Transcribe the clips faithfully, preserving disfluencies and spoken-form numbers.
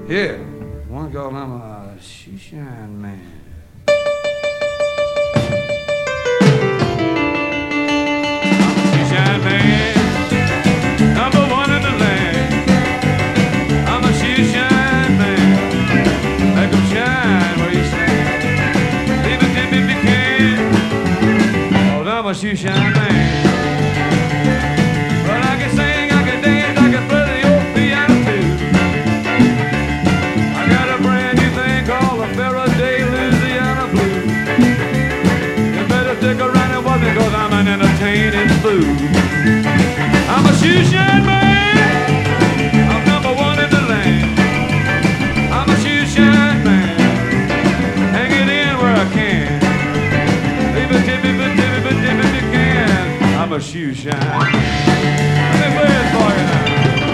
Yeah, one called I'm a shoeshine man. Shoeshine man, number one in the land. I'm a shoeshine man, make 'em shine where you stand. Leave it to me if you can, 'cause I'm a shoeshine man. Well, I can sing, I can dance, I can play the old piano too. I got a brand new thing called the Faraday Louisiana Blues. You better stick around and watch me, 'cause I'm an entertaining fool. I'm a shoeshine man, I'm number one in the land. I'm a shoeshine man, hang it in where I can. Leave it tippy, but tippy, but tippy if you can. I'm a shoeshine. Let me play it for you now.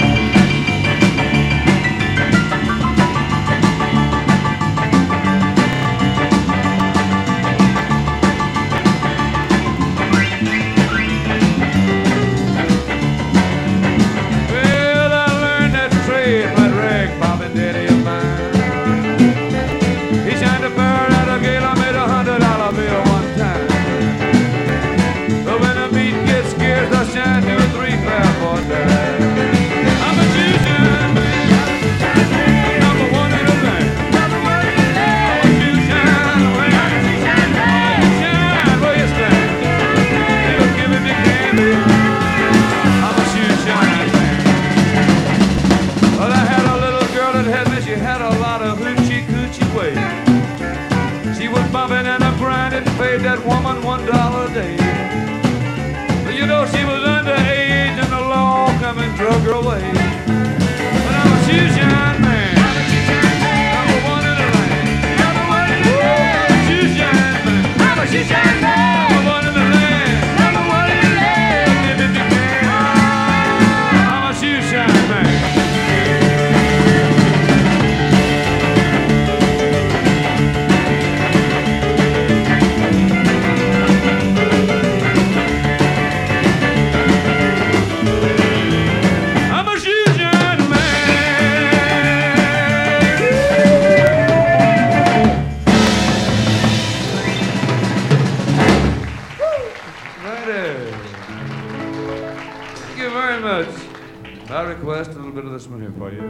That woman one dollar a day. But you know she was underage and the law come and drug her away. But I'm a shoeshine man, number one in the land. Number one in the land. I'm a shoeshine man. I'm a shoeshine man. Number one in the land. Number one in the land. If you can, I'm a shoeshine man. I request a little bit of this one here for you.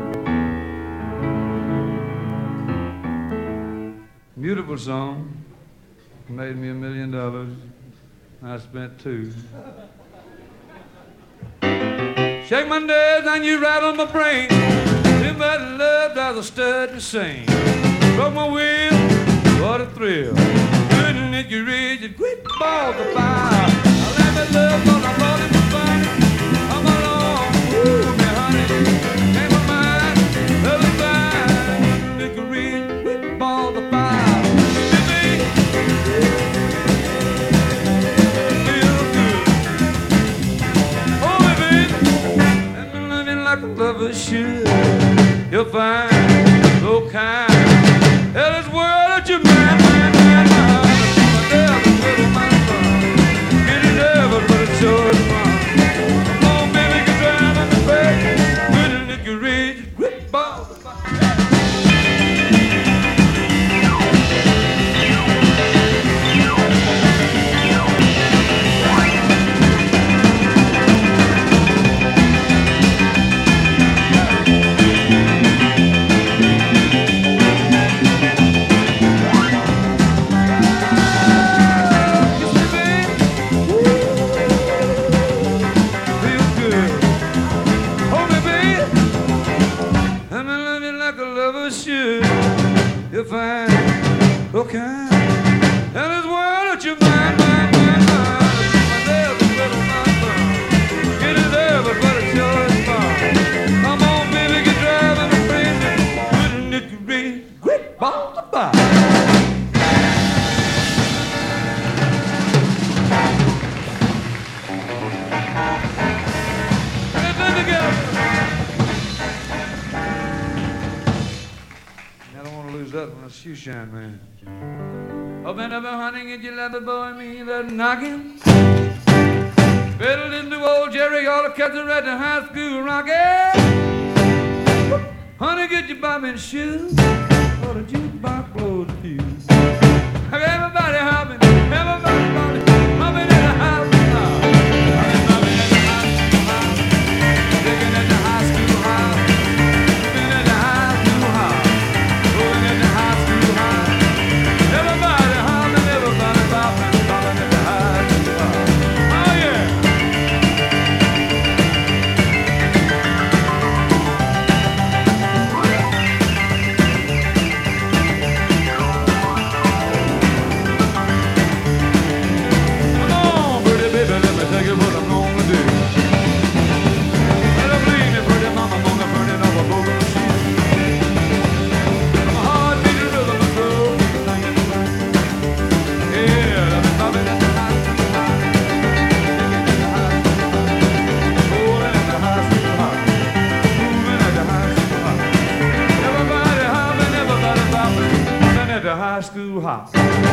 Beautiful song. Made me a million dollars. I spent two. Shake my nerves and you rattle my brain. Too much love drives a stud insane. Broke my wheel, what a thrill. Couldn't hit you reach, you quit balls of fire. I let me love 'cause I brought it for fun. I'm alone. Ooh, me honey, ain't my mind, love is fine. Make a reach, with ball the fire. Baby, feel good. Oh, baby, and I'm living like a lover should. You'll find so kind. Hell, this world that you're mine, mine, mine, mine. My love is little, my son. Get it over, but it's sure is fun. You'll find, okay, and this world that you're mine, mine, mine, mine. My love is little, my son. Get it over, but it sure is fun. Come on, baby, get driving me crazy. Wouldn't it be great ball to buy? Everything together. That one, a shoeshine man. Up and up and hunting and you love the boy me that knocking. Fiddled into old Jerry, all the cats are at the high school rocking. Honey, get your bobbin shoes, or the jukebox blows the fuse. Everybody hopping, everybody bobbing, bobbing in the house now. Bobbing in the high school house, digging in the high school house, moving in the high school house, going in the high school house. Everybody hopping, everybody bobbing, bobbing in the high school house. Oh yeah. Take it what I'm gonna do. Better believe me, pretty mama, I'm gonna burn it off a broken sheet. I'm a hard beating rhythm and soul, singing the right. Yeah, I've been bobbing in the high school high, digging in the high school high, rolling in the high school high, moving at the high school high. Everybody hopping, everybody bobbing, moving at the high school high.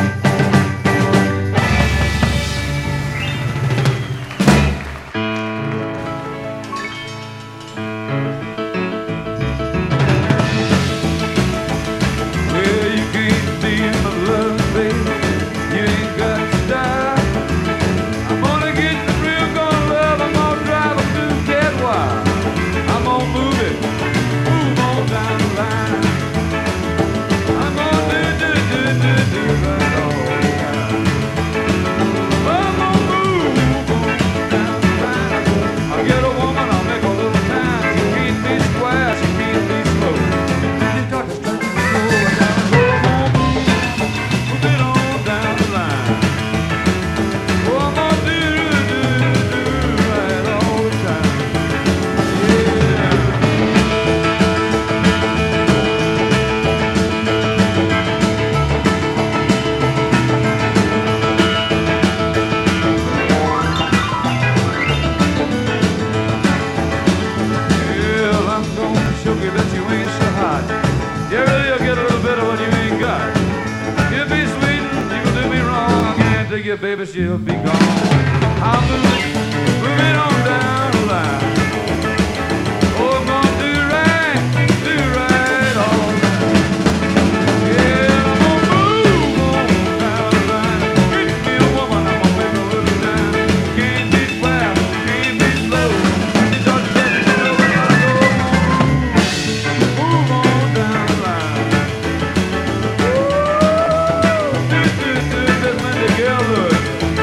Baby, she'll be gone. I'm moving, moving on down the line. Oh, I'm gonna do right, do right all the time. Yeah, I'm gonna move on down the line. Get me a woman, I'm gonna make a little time. Can't be fast, can't be slow. It's hard to let me know where I go. Move on down the line. Ooh, do, do, do, just when the girl looks.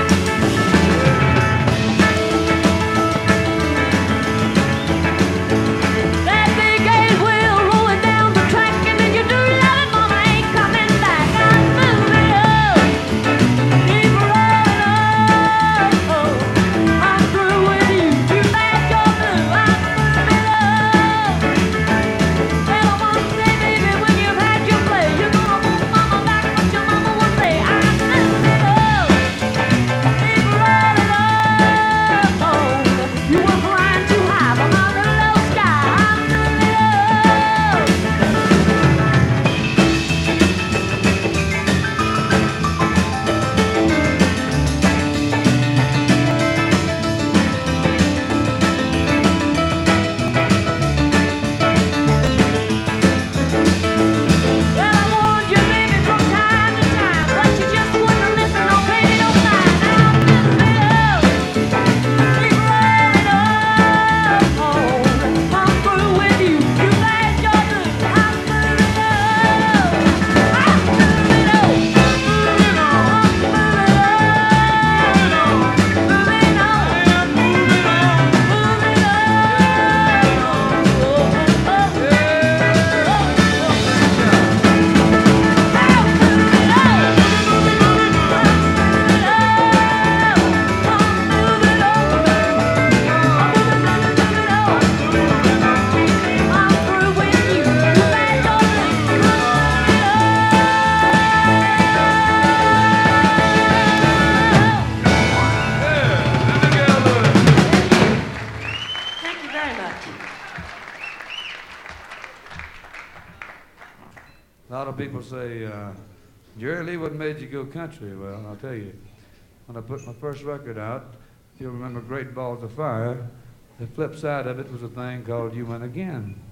A lot of people say, uh, Jerry Lee, what made you go country? Well, I'll tell you, when I put my first record out, if you'll remember Great Balls of Fire, the flip side of it was a thing called You Win Again.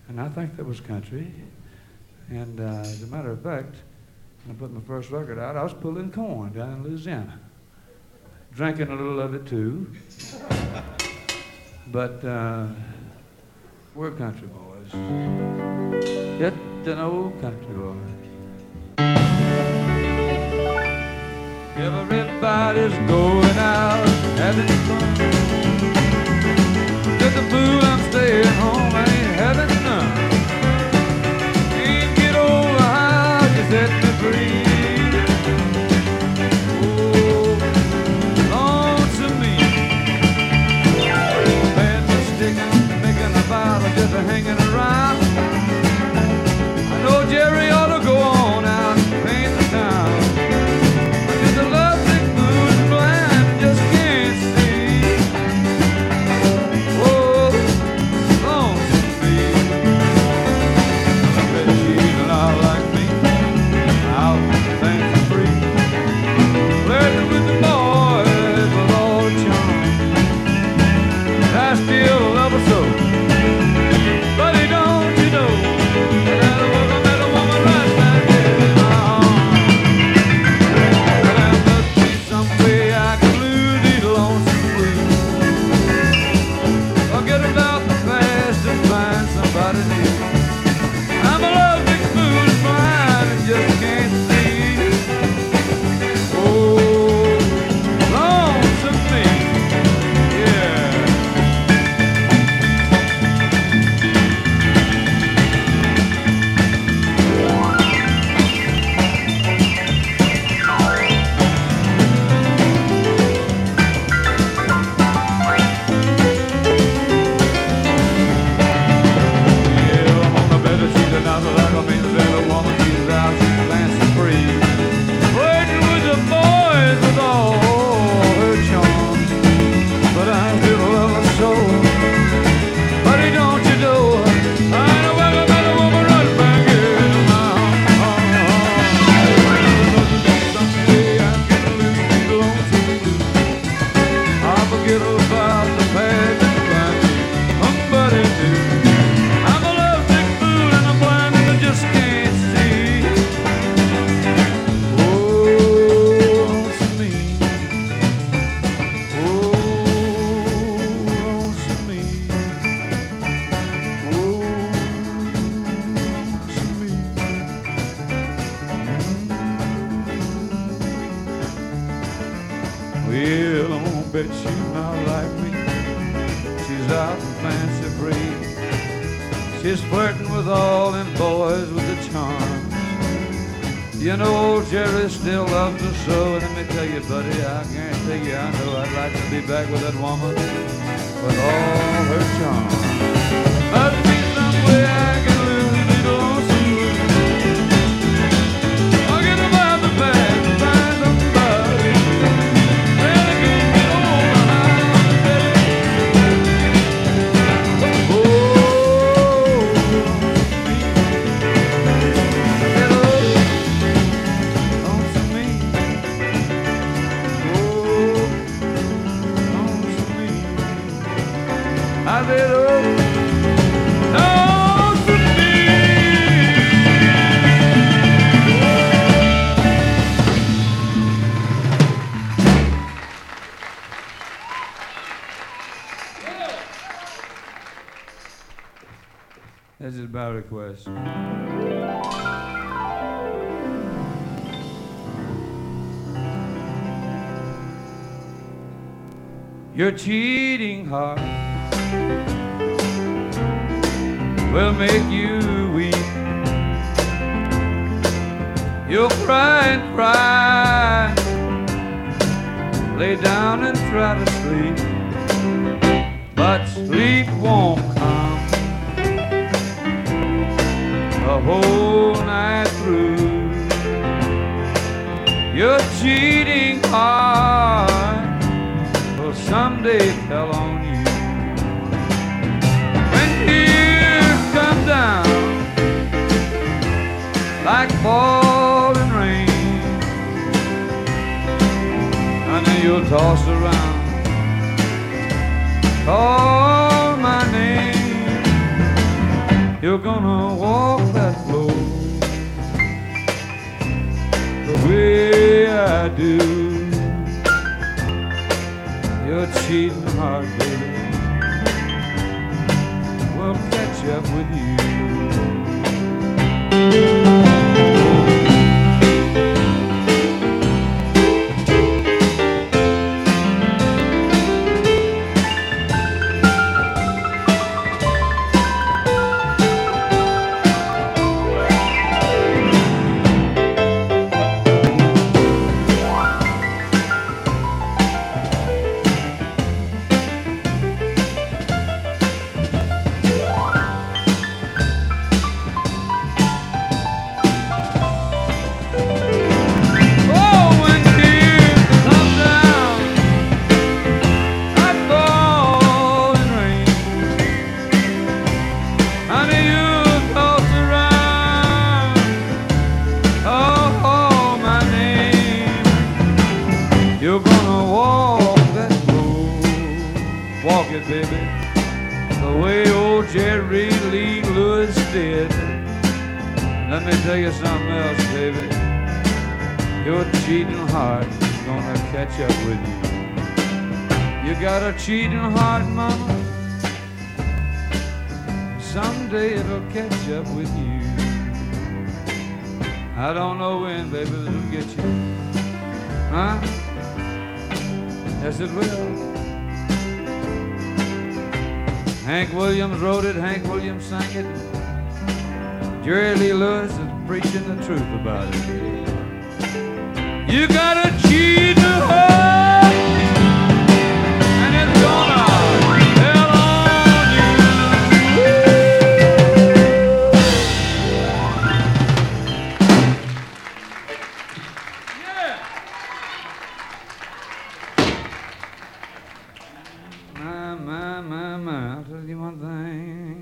And I think that was country. And uh, as a matter of fact, when I put my first record out, I was pulling corn down in Louisiana. Drinking a little of it too. But uh, we're country boys. Yet an old country boy. Everybody's going out, having fun. Get the fool, I'm staying home, I ain't having none. Can't get over how you set me free. Oh, lonesome me. Bad mistake, making a vow of just hanging around. I know Jerry ought to go on out and paint the town. Just a lovely fool blind, just can't see. Oh, lonesome me. I bet she's not like me, out fancy free. Flirting with the boys with all the charm. And I still love her so. Buddy, don't you know that I woman met a woman right back in my arms. But there must be some way I can lose these lonesome blues. Forget about the past and find somebody new. I'm a lovely fool who's blind and just can't see. Oh, lonesome me, yeah. Yeah, I'm on the bed, she's another like I mean the better woman. She's out, she's fancy free. Flirting with the boys with all her charms. But I still love her so. Buddy, don't you know I know where I met a woman right back in my arms. Someday I can lose these lonesome blues. I'll forget about the past and find somebody new. I'm a lovely fool and I'm blind and I just can't see. Oh, lonesome me. Oh, lonesome me. Oh, lonesome me. Well, I won't bet she's not like me. She's out and fancy free. She's flirting with all them boys with the charm. You know, old Jerry still loves her so. Let me tell you, buddy, I guarantee you, I know I'd like to be back with that woman with all her charm. Must be some way I can lose these lonesome blues. Forget about the past and find somebody. Well, I can't get over how I said it. Oh, lonesome me. I said, oh, lonesome me. This is by request. Your cheating heart will make you weep. You'll cry and cry, lay down and try to sleep, but sleep won't come the whole night through. Your cheating heart will someday tell on you. When tears come down like falling rain, and then you'll toss around, call my name. You're gonna walk that floor the way I do. Your cheating heart, baby, will catch up with you. You're gonna walk that floor, walk it, baby, the way old Jerry Lee Lewis did. Let me tell you something else, baby. Your cheating heart is gonna catch up with you. You got a cheating heart, mama. Someday it'll catch up with you. I don't know when, baby, but it'll get you. Huh? Yes, it will. Hank Williams wrote it, Hank Williams sang it. Jerry Lee Lewis is preaching the truth about it. You got a cheating heart, and it's gonna tell on you. Yeah. My, my, my, my, I'll tell you one thing.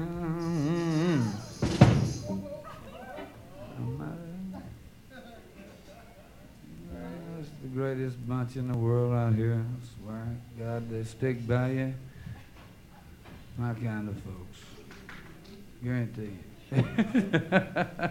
That's the greatest bunch in the world out here. I swear to God, they stick by you. My kind of folks. Guarantee you.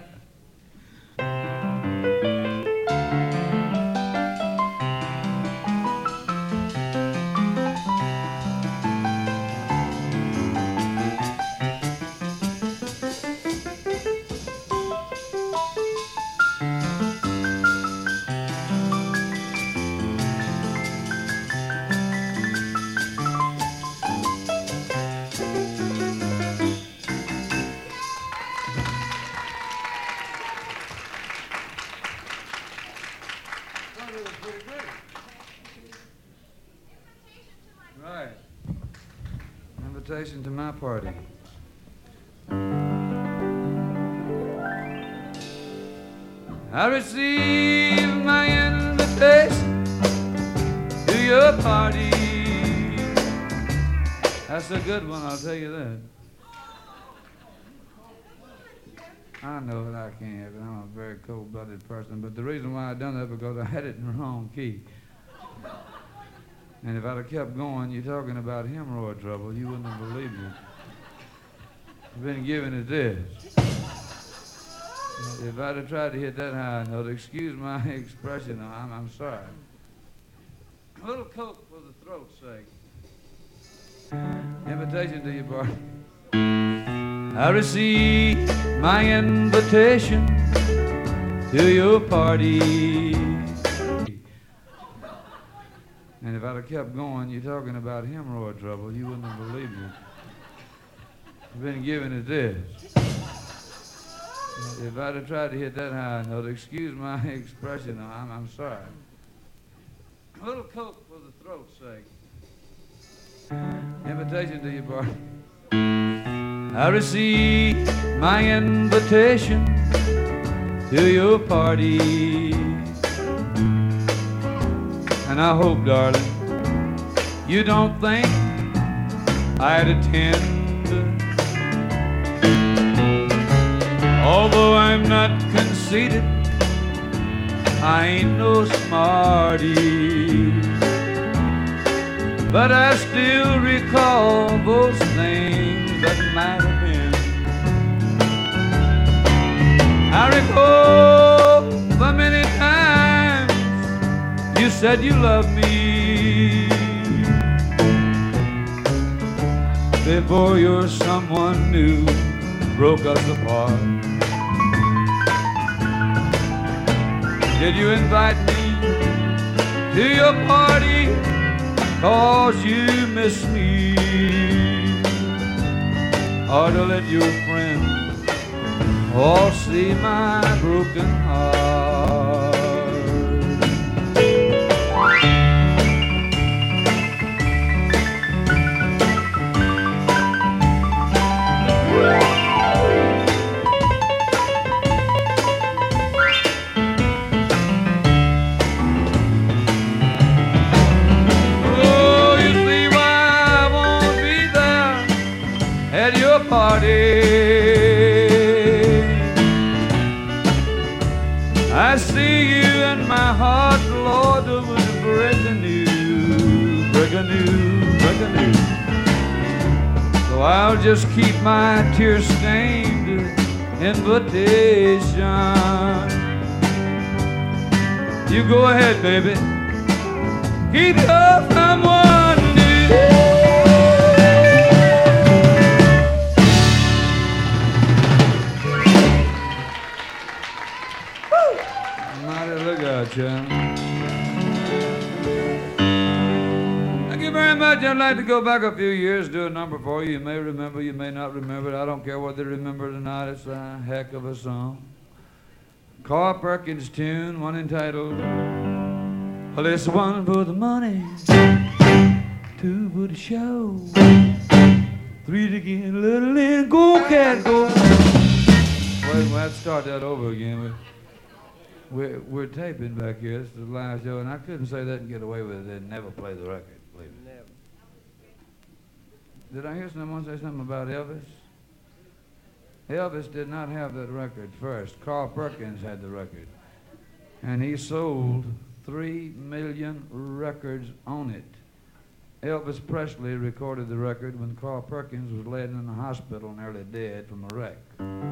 Right. Invitation to my party. I received my invitation to your party. That's a good one, I'll tell you that. I know that I can't, but I'm a very cold-blooded person. But the reason why I done that because I had it in the wrong key. And if I'd have kept going, you're talking about hemorrhoid trouble, you wouldn't have believed it. I've been giving it this. If I'd have tried to hit that high note, excuse my expression, I'm, I'm sorry. A little coke for the throat's sake. Invitation to your party. I received my invitation to your party. And if I'd have kept going, you're talking about hemorrhoid trouble, you wouldn't have believed it. I've been giving it this. If I'd have tried to hit that high note, excuse my expression, I'm, I'm sorry. A little coke for the throat's sake. Invitation to your party. I received my invitation to your party. And I hope, darling, you don't think I'd attend. Although I'm not conceited, I ain't no smarty. But I still recall those things that might have been. said you loved me before your someone new broke us apart. Did you invite me to your party 'cause you miss me, or to let your friends all see my broken heart? I see you in my heart, Lord, it was breaking news, breaking news, breaking news. So I'll just keep my tear-stained invitation. You go ahead, baby, keep your someone new. Thank you very much. I'd like to go back a few years, do a number for you. You may remember, you may not remember it. I don't care whether you remember it or not. It's a heck of a song. Carl Perkins tune, one entitled, well, it's one for the money, two for the show, three to get a little in, go cat, go. Wait, we'll have to start that over again. We're, we're taping back here. This is a live show, and I couldn't say that and get away with it. They'd never play the record, believe me. Never. Did I hear someone say something about Elvis? Elvis did not have that record first. Carl Perkins had the record, and he sold three million records on it. Elvis Presley recorded the record when Carl Perkins was laid in the hospital nearly dead from a wreck.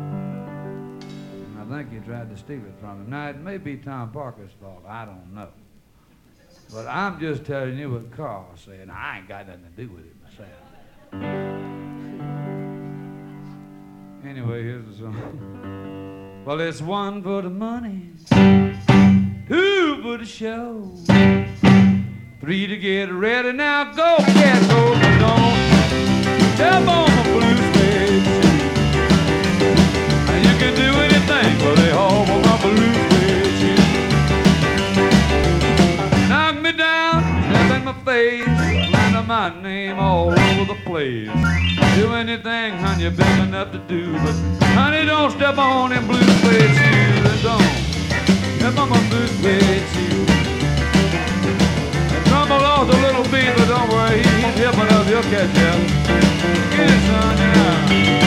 I think he tried to steal it from him. Now, it may be Tom Parker's fault. I don't know. But I'm just telling you what Carl said. I ain't got nothing to do with it myself. Anyway, here's the song. Well, it's one for the money, two for the show, three to get ready. Now go, cat, go, but don't step on my blue suede shoe. Now you can do anything, but they all want my blue suede shoe. Knock me down, step in my face, slander my name all over the place. Do anything, honey, you're big enough to do, but honey, don't step on them blue suede shoes. And don't step on my blue suede shoes. And tumble off a little beat, but don't worry, he's hip enough, he'll catch up. Get it, son, yeah.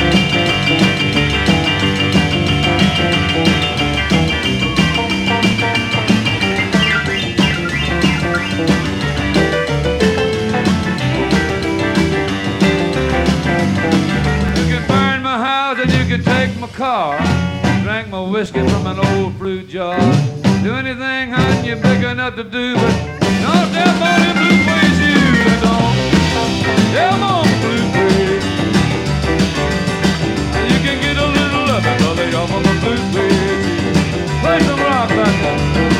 Take my car, drank my whiskey from an old fruit jar. Do anything, hon, you're big enough to do, but don't step on them blue suede shoes. And don't step on blue suede. And you can get a little loving, but they off on the blue suede shoes. Play some rock back there.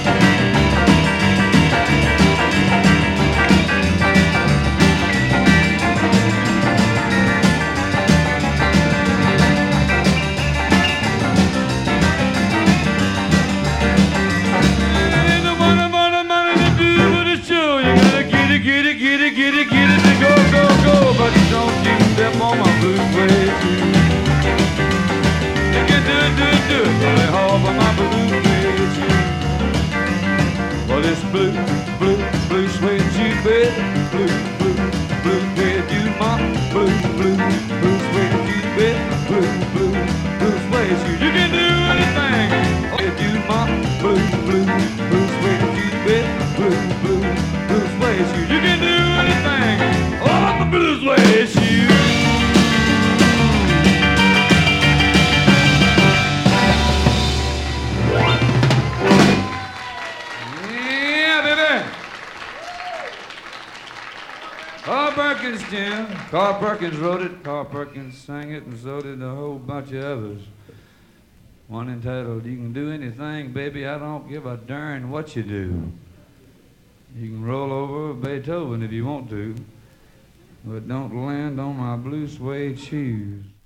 Get it, get it, get it, get it, to go, go, go, but don't you step on my blue suede shoes. You can do it, do it, do it, but they haul by my blue suede shoes. Well, it's blue, blue, blue suede shoes, baby, blue, blue, blue suede shoes, mom, blue, blue, blue suede shoes, baby, blue, blue, blue suede shoes. You can do anything, if you, mom, blue, blue, blue suede shoes, baby, blue, blue, blue suede shoes. You can do anything on the blue suede shoes. Yeah, Carl Perkins, Jim. Carl Perkins wrote it, Carl Perkins sang it, and so did a whole bunch of others. One entitled, You Can Do Anything, Baby, I Don't Give a Darn What You Do. You can roll over Beethoven if you want to, but don't land on my blue suede shoes.